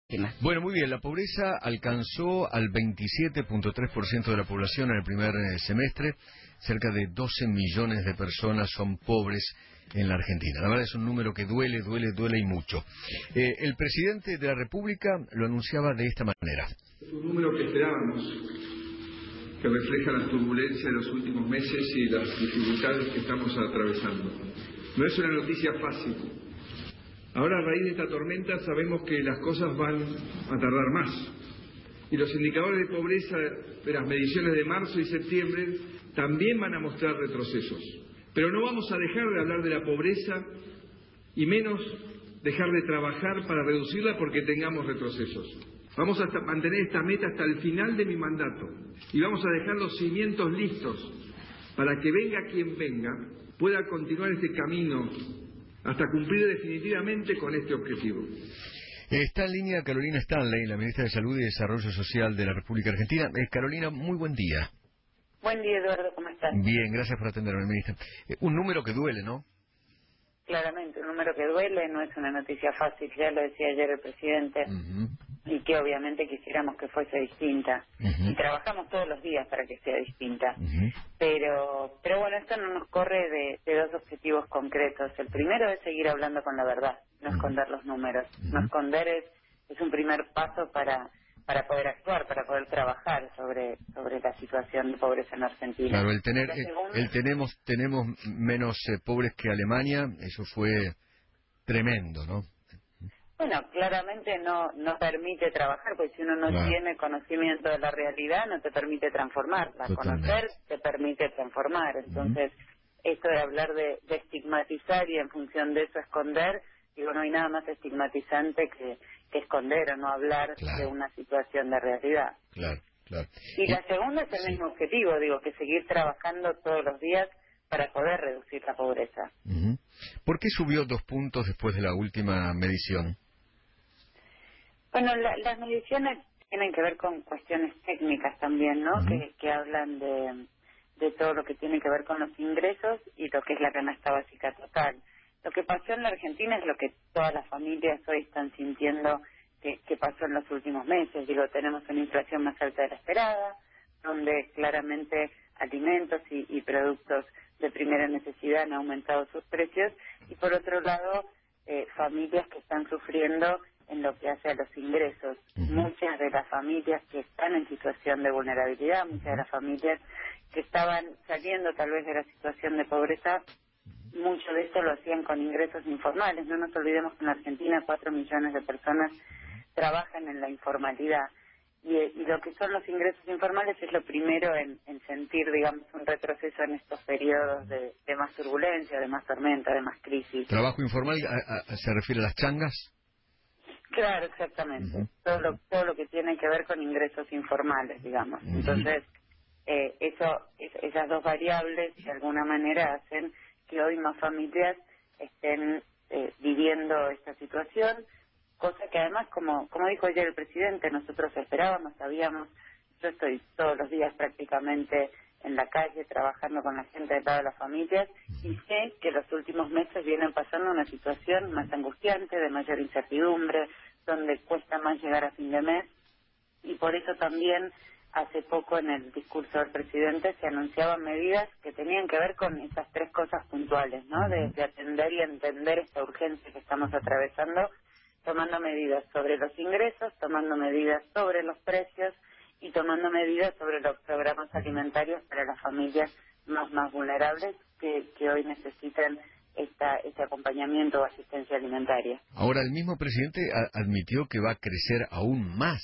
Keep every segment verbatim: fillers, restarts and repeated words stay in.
Bueno, muy bien, la pobreza alcanzó al veintisiete punto tres por ciento de la población en el primer eh, semestre. Cerca de doce millones de personas son pobres en la Argentina. La verdad es un número que duele, duele, duele y mucho. Eh, el presidente de la República lo anunciaba de esta manera. Es un número que esperábamos, que refleja las turbulencias de los últimos meses y las dificultades que estamos atravesando. No es una noticia fácil. Ahora, a raíz de esta tormenta, sabemos que las cosas van a tardar más. Y los indicadores de pobreza de las mediciones de marzo y septiembre también van a mostrar retrocesos. Pero no vamos a dejar de hablar de la pobreza y menos dejar de trabajar para reducirla porque tengamos retrocesos. Vamos a mantener esta meta hasta el final de mi mandato y vamos a dejar los cimientos listos para que venga quien venga, pueda continuar este camino hasta cumplir definitivamente con este objetivo. Está en línea Carolina Stanley, la ministra de Salud y Desarrollo Social de la República Argentina. Eh, Carolina, muy buen día. Buen día, Eduardo, ¿cómo estás? Bien, gracias por atenderme, ministra. Eh, un número que duele, ¿no? Claramente, un número que duele, no es una noticia fácil, ya lo decía ayer el presidente, Uh-huh. y que obviamente quisiéramos que fuese distinta. Uh-huh. Y trabajamos todos los días para que sea distinta. Uh-huh. Pero pero bueno, esto no nos corre de, de dos objetivos concretos. El primero es seguir hablando con la verdad, no Uh-huh. esconder los números. Uh-huh. No esconder es, es un primer paso para para poder actuar, para poder trabajar sobre sobre la situación de pobreza en Argentina. Claro, el tener, La el, segunda- el tenemos tenemos menos eh, pobres que Alemania, eso fue tremendo, ¿no? Bueno, claramente no no permite trabajar, porque si uno no Claro. tiene conocimiento de la realidad, no te permite transformarla. Totalmente. Conocer te permite transformar. Entonces, esto de hablar de, de estigmatizar y en función de eso esconder, digo, no hay nada más estigmatizante que, que esconder o no hablar Claro. de una situación de realidad. Claro, claro. Y la segunda es el sí. mismo objetivo, digo, que seguir trabajando todos los días para poder reducir la pobreza. Ujú. ¿Por qué subió dos puntos después de la última medición? Bueno, la- las mediciones tienen que ver con cuestiones técnicas también, ¿no? Ujú. que, que hablan de, de todo lo que tiene que ver con los ingresos y lo que es la canasta básica total. Lo que pasó en la Argentina es lo que todas las familias hoy están sintiendo que, que pasó en los últimos meses. Digo, tenemos una inflación más alta de la esperada, donde claramente alimentos y, y productos de primera necesidad han aumentado sus precios, y por otro lado, eh, familias que están sufriendo en lo que hace a los ingresos. Ujú. Muchas de las familias que están en situación de vulnerabilidad, muchas de las familias que estaban saliendo tal vez de la situación de pobreza, mucho de esto lo hacían con ingresos informales. No nos olvidemos que en la Argentina cuatro millones de personas trabajan en la informalidad. Y, y lo que son los ingresos informales es lo primero en, en sentir, digamos, un retroceso en estos periodos de, de más turbulencia, de más tormenta, de más crisis. ¿Trabajo informal a- a- se refiere a las changas? Claro, exactamente. Ujú. Todo lo, todo lo que tiene que ver con ingresos informales, digamos. Ujú. Entonces, eh, eso, es- esas dos variables de alguna manera hacen que hoy más familias estén eh, viviendo esta situación, cosa que además, como como dijo ayer el presidente, nosotros esperábamos, sabíamos. Yo estoy todos los días prácticamente en la calle trabajando con la gente de todas las familias y sé que los últimos meses vienen pasando una situación más angustiante, de mayor incertidumbre, donde cuesta más llegar a fin de mes, y por eso también hace poco en el discurso del presidente se anunciaban medidas que tenían que ver con esas tres cosas puntuales, ¿no? De, de atender y entender esta urgencia que estamos atravesando, tomando medidas sobre los ingresos, tomando medidas sobre los precios y tomando medidas sobre los programas alimentarios para las familias más más vulnerables que, que hoy necesitan esta, este acompañamiento o asistencia alimentaria. Ahora, el mismo presidente a- admitió que va a crecer aún más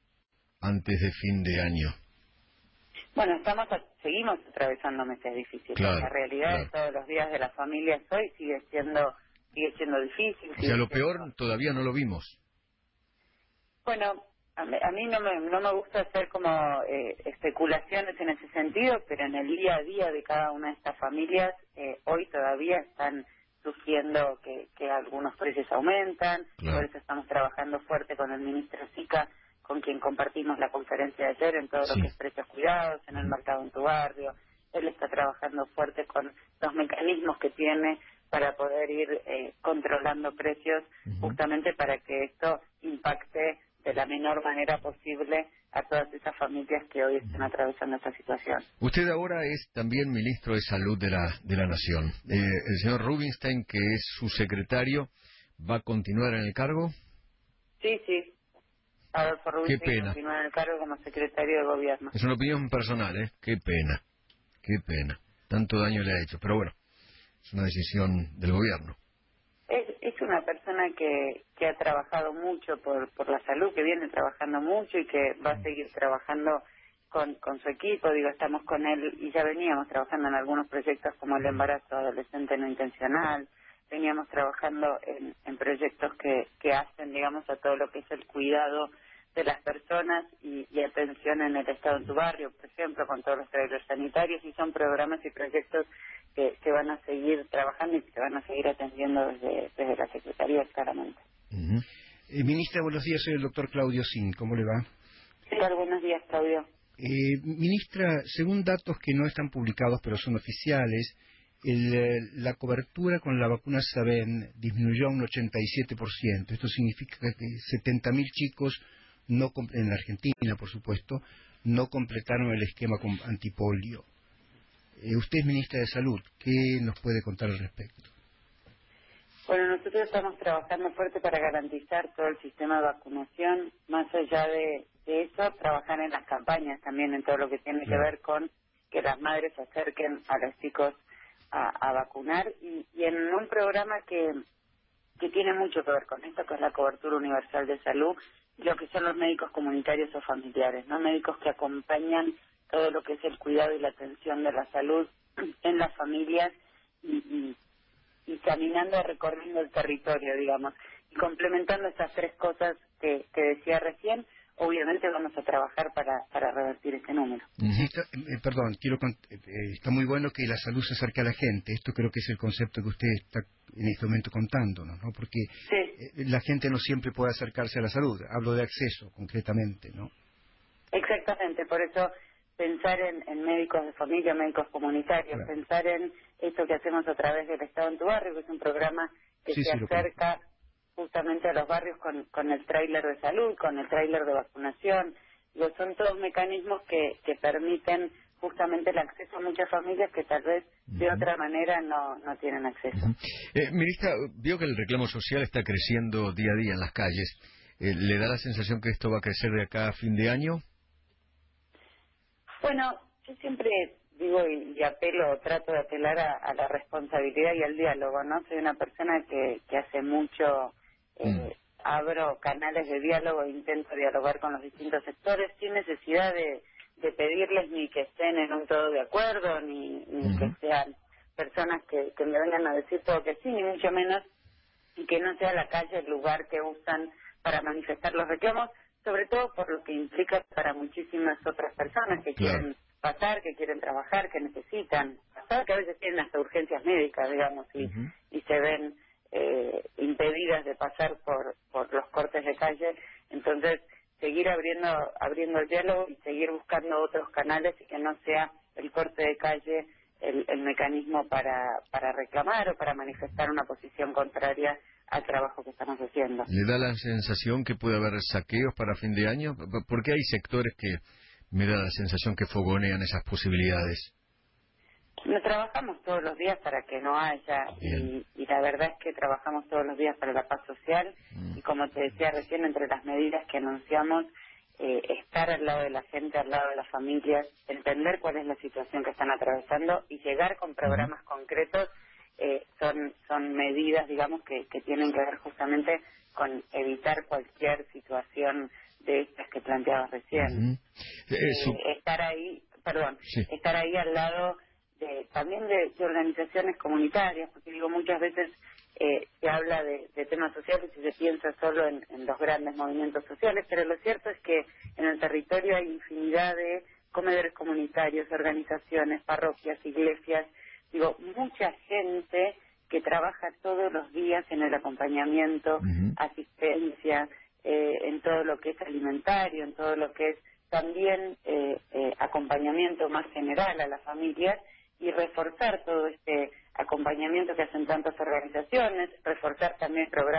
antes de fin de año. Bueno, estamos a- seguimos atravesando meses difíciles. Claro, La realidad claro. de todos los días de las familias hoy sigue siendo sigue siendo difícil. O sigue sea, lo siendo- peor todavía no lo vimos. Bueno, a mí, a mí no me no me gusta hacer como eh, especulaciones en ese sentido, pero en el día a día de cada una de estas familias eh, hoy todavía están sufriendo que, que algunos precios aumentan. Claro. Por eso estamos trabajando fuerte con el ministro Sica, con quien compartimos la conferencia de ayer en todo Sí. lo que es precios cuidados, en el Ujú. mercado en tu barrio. Él está trabajando fuerte con los mecanismos que tiene para poder ir eh, controlando precios, Ujú. justamente para que esto impacte de la menor manera posible a todas esas familias que hoy están atravesando esta situación. Usted ahora es también ministro de Salud de la, de la Nación. Eh, el señor Rubinstein, que es su secretario, ¿va a continuar en el cargo? Sí, sí. Adolfo Rubinstein continúa en el cargo como secretario de Gobierno. Es una opinión personal, ¿eh? Qué pena, qué pena. Tanto daño le ha hecho, pero bueno, es una decisión del Gobierno. Es, es una persona que, que ha trabajado mucho por, por la salud, que viene trabajando mucho y que va a seguir trabajando con, con su equipo. Digo, estamos con él y ya veníamos trabajando en algunos proyectos como el embarazo adolescente no intencional. Veníamos trabajando en, en proyectos que, que hacen, digamos, a todo lo que es el cuidado de las personas y, y atención en el estado en tu barrio, por ejemplo, con todos los trailers sanitarios, y son programas y proyectos que, que van a seguir trabajando y que se van a seguir atendiendo desde, desde la Secretaría, claramente. Uh-huh. eh, ministra, buenos días, soy el doctor Claudio Sin, ¿cómo le va? Sí, buenos días, Claudio. Eh, ministra, según datos que no están publicados pero son oficiales, el, la cobertura con la vacuna Sabin disminuyó a un ochenta y siete por ciento. Esto significa que setenta mil chicos, no en la Argentina, por supuesto, no completaron el esquema con antipolio. Eh, usted es ministra de Salud, ¿qué nos puede contar al respecto? Bueno, nosotros estamos trabajando fuerte para garantizar todo el sistema de vacunación. Más allá de, de eso, trabajar en las campañas también, en todo lo que tiene claro. que ver con que las madres se acerquen a los chicos a, a vacunar, y, y en un programa que, que tiene mucho que ver con esto, que es la cobertura universal de salud, lo que son los médicos comunitarios o familiares, ¿no? Médicos que acompañan todo lo que es el cuidado y la atención de la salud en las familias y, y, y caminando, recorriendo el territorio, digamos, y complementando estas tres cosas que, que decía recién. Obviamente vamos a trabajar para, para revertir este número. Sí, está, eh, perdón, quiero eh, está muy bueno que la salud se acerque a la gente. Esto creo que es el concepto que usted está en este momento contándonos, ¿no? Porque sí. eh, la gente no siempre puede acercarse a la salud. Hablo de acceso, concretamente, ¿no? Exactamente, por eso pensar en, en médicos de familia, médicos comunitarios, claro. pensar en esto que hacemos a través del Estado en tu Barrio, que es un programa que sí, se sí, acerca justamente a los barrios con, con el tráiler de salud, con el tráiler de vacunación. Digo, son todos mecanismos que, que permiten justamente el acceso a muchas familias que tal vez de uh-huh. otra manera no, no tienen acceso. Uh-huh. eh, ministra, vio que el reclamo social está creciendo día a día en las calles. Eh, ¿Le da la sensación que esto va a crecer de acá a fin de año? Bueno, yo siempre digo y, y apelo, trato de apelar a, a la responsabilidad y al diálogo, ¿no? Soy una persona que, que hace mucho... Eh, mm. abro canales de diálogo e intento dialogar con los distintos sectores sin necesidad de, de pedirles ni que estén en un todo de acuerdo, ni, ni uh-huh. que sean personas que, que me vengan a decir todo que sí, ni mucho menos, y que no sea la calle el lugar que usan para manifestar los reclamos, sobre todo por lo que implica para muchísimas otras personas que claro. quieren pasar, que quieren trabajar, que necesitan pasar, que a veces tienen hasta urgencias médicas, digamos, y, uh-huh. y se ven Eh, impedidas de pasar por por los cortes de calle. Entonces seguir abriendo abriendo el diálogo y seguir buscando otros canales, y que no sea el corte de calle el, el mecanismo para para reclamar o para manifestar una posición contraria al trabajo que estamos haciendo. ¿Le da la sensación que puede haber saqueos para fin de año? Porque hay sectores que me da la sensación que fogonean esas posibilidades. No trabajamos todos los días para que no haya, y, y la verdad es que trabajamos todos los días para la paz social, mm. y como te decía recién, entre las medidas que anunciamos, eh, estar al lado de la gente, al lado de las familias, entender cuál es la situación que están atravesando y llegar con programas mm. concretos, eh, son son medidas, digamos, que, que tienen que ver justamente con evitar cualquier situación de estas que planteabas recién. Mm-hmm. eh, estar ahí, perdón, sí. estar ahí al lado De, también de, de organizaciones comunitarias, porque digo, muchas veces eh, se habla de, de temas sociales y se piensa solo en, en los grandes movimientos sociales, pero lo cierto es que en el territorio hay infinidad de comedores comunitarios, organizaciones, parroquias, iglesias, digo, mucha gente que trabaja todos los días en el acompañamiento, uh-huh. asistencia, eh, en todo lo que es alimentario, en todo lo que es también eh, eh, acompañamiento más general a las familias, y reforzar todo este acompañamiento que hacen tantas organizaciones, reforzar también programas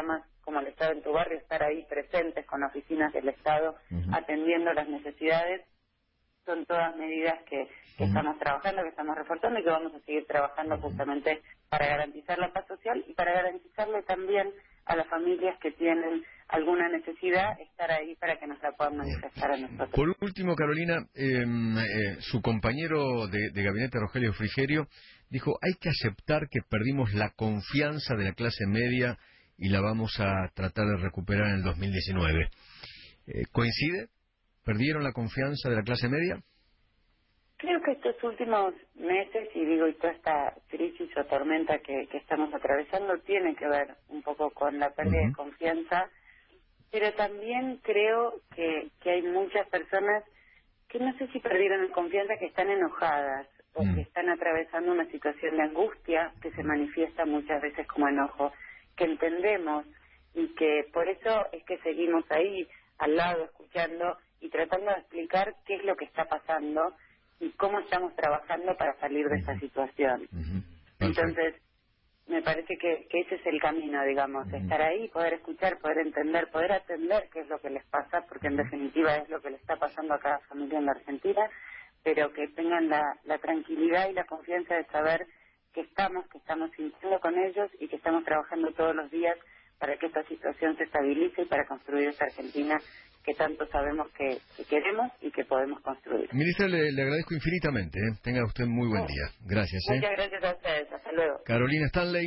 como el Estado en tu barrio, estar ahí presentes con oficinas del Estado, uh-huh. atendiendo las necesidades. Son todas medidas que, que uh-huh. estamos trabajando, que estamos reforzando y que vamos a seguir trabajando uh-huh. justamente para garantizar la paz social y para garantizarle también a las familias que tienen alguna necesidad, estar ahí para que nos la puedan manifestar a nosotros. Por último, Carolina, eh, eh, su compañero de, de gabinete, Rogelio Frigerio, dijo, hay que aceptar que perdimos la confianza de la clase media y la vamos a tratar de recuperar en el dos mil diecinueve. Eh, ¿Coincide? ¿Perdieron la confianza de la clase media? Creo que estos últimos meses, y digo, y toda esta crisis o tormenta que, que estamos atravesando tiene que ver un poco con la pérdida uh-huh. de confianza, pero también creo que, que hay muchas personas que no sé si perdieron la confianza, que están enojadas o uh-huh. que están atravesando una situación de angustia que se manifiesta muchas veces como enojo, que entendemos y que por eso es que seguimos ahí al lado escuchando y tratando de explicar qué es lo que está pasando y cómo estamos trabajando para salir de esta situación. Uh-huh. Entonces, me parece que, que ese es el camino, digamos, uh-huh. estar ahí, poder escuchar, poder entender, poder atender qué es lo que les pasa, porque en definitiva es lo que le está pasando a cada familia en la Argentina, pero que tengan la, la tranquilidad y la confianza de saber que estamos, que estamos sintiendo con ellos y que estamos trabajando todos los días para que esta situación se estabilice y para construir esta Argentina que tanto sabemos que, que queremos y que podemos construir. Ministra, le, le agradezco infinitamente. ¿eh? Tenga usted muy buen día. Gracias. Muchas ¿eh? gracias a ustedes. Hasta luego. Carolina Stanley.